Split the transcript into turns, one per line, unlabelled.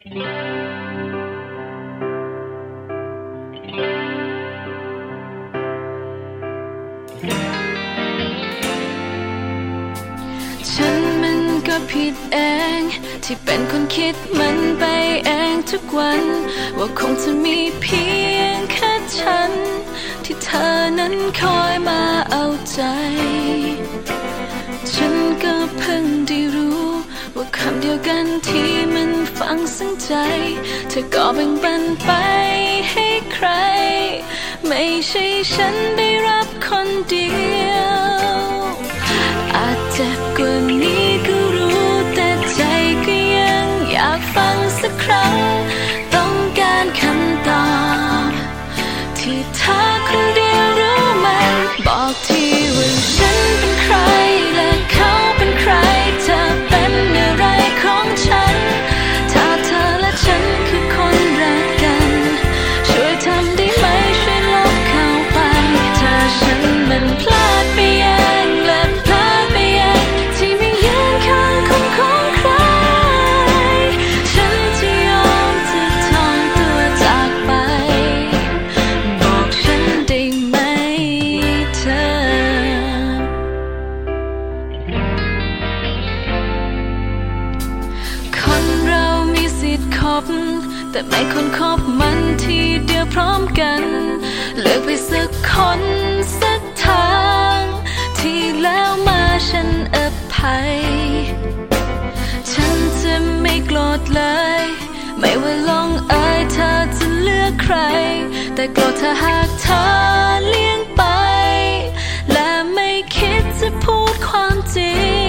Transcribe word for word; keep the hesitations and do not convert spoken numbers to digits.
ฉันมันก็ผิดเองที่เป็นคนคิดมันไปเองทุกวันว่าคงจะมีเพียงแค่ฉันที่เธอนั้นคอยมาเอาใจฉันก็เพิ่งได้รู้ว่าคำเดียวกันที่มันฝังซึ้งใจเธอก็แบ่งปันไปให้ใครไม่ใช่ฉันได้รับคนเดียวอาจเจ็บกว่านี้ก็รู้แต่ใจก็ยังอยากฟังสักครั้งต้องการคำตอบที่เธอคนเดียวรู้มันบอกทีว่าฉันเป็นใครและเขาเป็นใครเธอเป็นอะไรของฉันถ้าเธอและฉันคือคนรักกันช่วยทำได้ไหมช่วยลบเข้าไปเธอฉันมันพลาดไปเองและพลาดไปเองที่ไม่ยืนข้างคนของใครฉันจะยอมจะทอนตัวจากไปบอกฉันได้ไหมเธอคนเรามีสิทธิ์คบแต่ไม่คนคบมันทีเดียวพร้อมกันเลือกไปสักคนสักทางที่แล้วมาฉันอภัยฉันจะไม่โกรธเลยไม่ว่าลงเอยเธอจะเลือกใครแต่โกรธถ้าหากเธอเลี่ยงไปและไม่คิดจะพูดความจริง